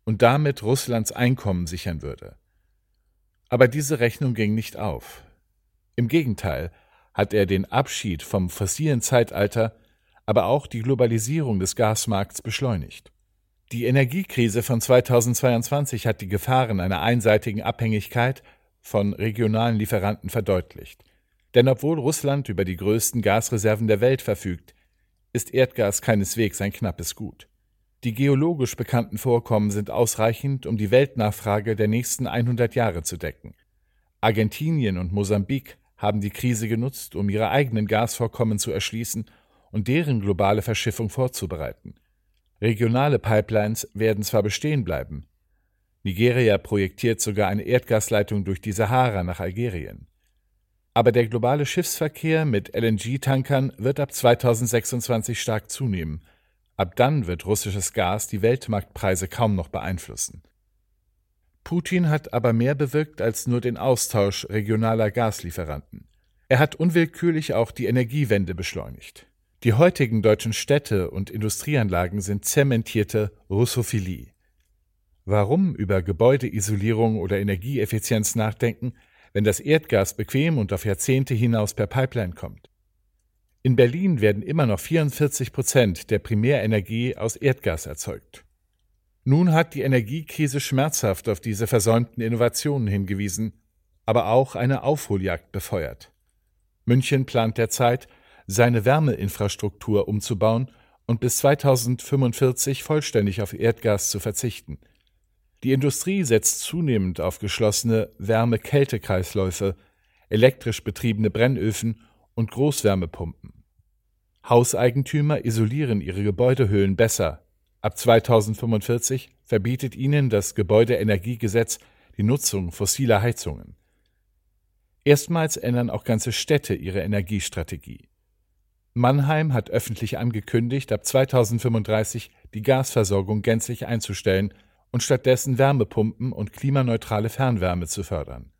und damit Russlands Einkommen sichern würde. Aber diese Rechnung ging nicht auf. Im Gegenteil hat er den Abschied vom fossilen Zeitalter, aber auch die Globalisierung des Gasmarkts beschleunigt. Die Energiekrise von 2022 hat die Gefahren einer einseitigen Abhängigkeit von regionalen Lieferanten verdeutlicht. Denn obwohl Russland über die größten Gasreserven der Welt verfügt, ist Erdgas keineswegs ein knappes Gut. Die geologisch bekannten Vorkommen sind ausreichend, um die Weltnachfrage der nächsten 100 Jahre zu decken. Argentinien und Mosambik haben die Krise genutzt, um ihre eigenen Gasvorkommen zu erschließen und deren globale Verschiffung vorzubereiten. Regionale Pipelines werden zwar bestehen bleiben. Nigeria projektiert sogar eine Erdgasleitung durch die Sahara nach Algerien. Aber der globale Schiffsverkehr mit LNG-Tankern wird ab 2026 stark zunehmen. Ab dann wird russisches Gas die Weltmarktpreise kaum noch beeinflussen. Putin hat aber mehr bewirkt als nur den Austausch regionaler Gaslieferanten. Er hat unwillkürlich auch die Energiewende beschleunigt. Die heutigen deutschen Städte und Industrieanlagen sind zementierte Russophilie. Warum über Gebäudeisolierung oder Energieeffizienz nachdenken, wenn das Erdgas bequem und auf Jahrzehnte hinaus per Pipeline kommt? In Berlin werden immer noch 44% der Primärenergie aus Erdgas erzeugt. Nun hat die Energiekrise schmerzhaft auf diese versäumten Innovationen hingewiesen, aber auch eine Aufholjagd befeuert. München plant derzeit, seine Wärmeinfrastruktur umzubauen und bis 2045 vollständig auf Erdgas zu verzichten. Die Industrie setzt zunehmend auf geschlossene Wärme-Kälte-Kreisläufe, elektrisch betriebene Brennöfen und Großwärmepumpen. Hauseigentümer isolieren ihre Gebäudehüllen besser. Ab 2045 verbietet ihnen das Gebäudeenergiegesetz die Nutzung fossiler Heizungen. Erstmals ändern auch ganze Städte ihre Energiestrategie. Mannheim hat öffentlich angekündigt, ab 2035 die Gasversorgung gänzlich einzustellen und stattdessen Wärmepumpen und klimaneutrale Fernwärme zu fördern.